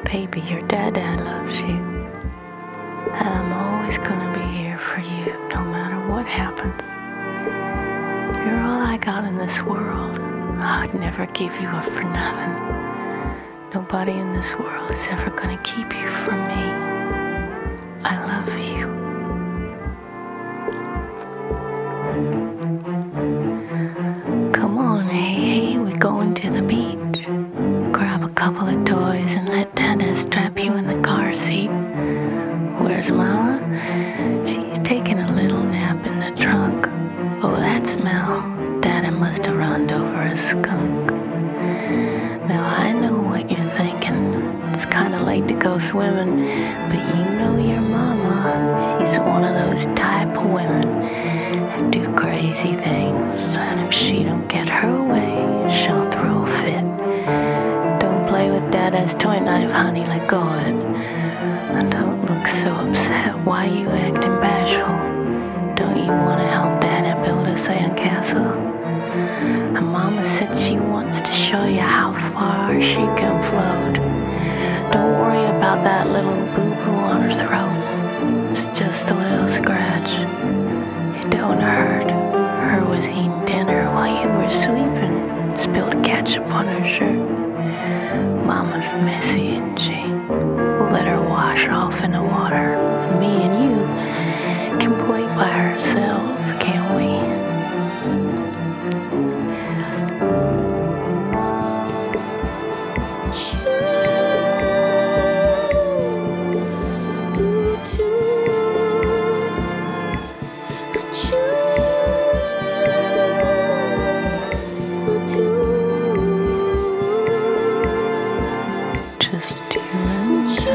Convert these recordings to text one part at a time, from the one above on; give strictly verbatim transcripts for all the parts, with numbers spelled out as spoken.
Baby, your dad loves you. And I'm always gonna be here for you, no matter what happens. You're all I got in this world. I'd never give you up for nothing. Nobody in this world is ever gonna keep you from me. I love you. Come on, hey, hey, we're going to the beach. Grab a couple of toys and let Dada strap you in the car seat. Where's Mama? She's taking a little nap in the trunk. Oh, that smell. Dada must have run over a skunk. Now I know what you're thinking. It's kinda late to go swimming, but you know your mama. She's one of those type of women that do crazy things. And if she don't get her way, she'll throw a fit. Don't play with Dada's toy knife, honey, let go of it. And don't look so upset. Why you acting bashful? Don't you want to help Dada build a sandcastle? And Mama said she wants to show you how far she can float. Don't worry about that little boo-boo on her throat. It's just a little scratch. It don't hurt. Her was eating dinner while you were sweeping. Spilled ketchup on her shirt. Mama's messy, isn't she? We'll let her wash off in the water. Me and you can play by ourselves, can't we? Just you and I.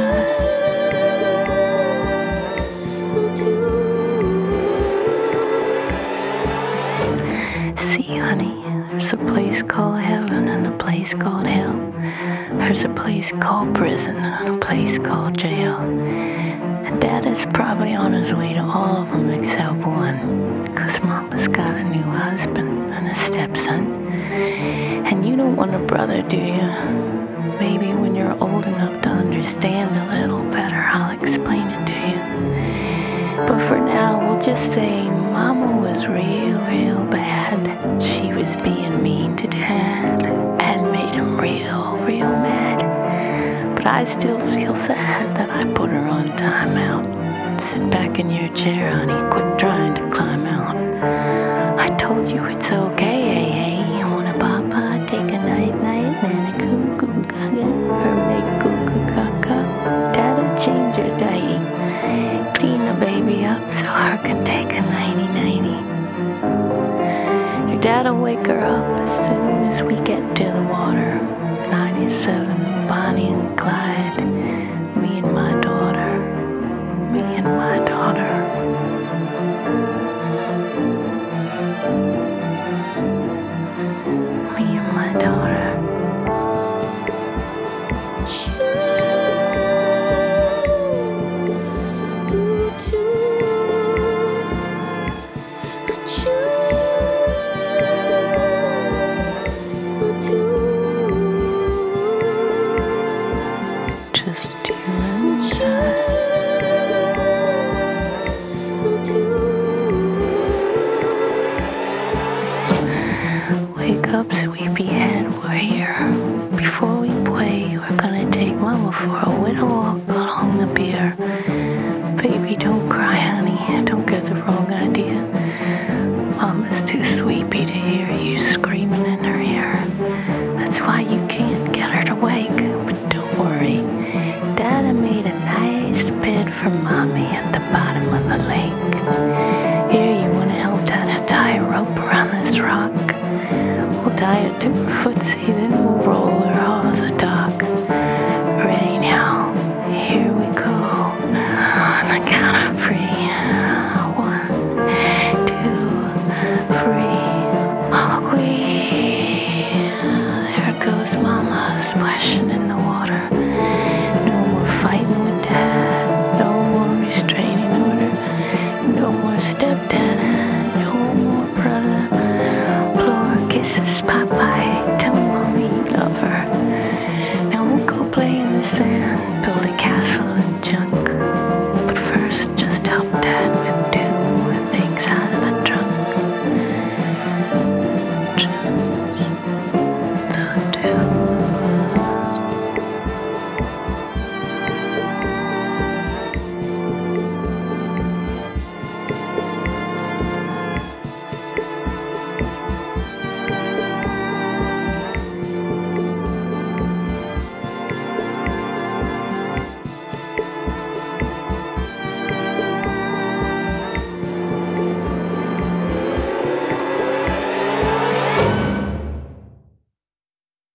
See, honey, there's a place called heaven and a place called hell. There's a place called prison and a place called jail. And Dada's probably on his way to all of them except one. Cause Mama's got a new husband and a stepson. And you don't want a brother, do you? Maybe when you're old enough to understand a little better, I'll explain it to you. But for now, we'll just say Mama was real, real bad. She was being mean to Dad and made him real, real mad. But I still feel sad that I put her on timeout. Sit back in your chair, honey, quit trying to climb out. I told you it's okay, hey, hey. You wanna papa, take a night-night, and a cuckoo gaga, or make cuckoo caca. Dada change her diet. Clean the baby up so her can take a nighty-nighty. Your dad'll wake her up as soon as we get to the water. ninety-seven, Bonnie and Clyde. Me and my daughter. Me and my daughter. Me and my daughter. Just you and I. Wake up, sleepyhead, we're here. Before we play, we're gonna take Mama for a little walk along the pier. Baby, don't cry, honey, don't get the wrong idea. Mama's too sleepy to hear you screaming in her ear. That's why you can't get her to wake, but don't worry. Dada made a nice bed for Mommy at the bottom of the lake. Here, you wanna help Dada tie a rope around this rock? We'll tie it to her footsie, then we'll roll her off.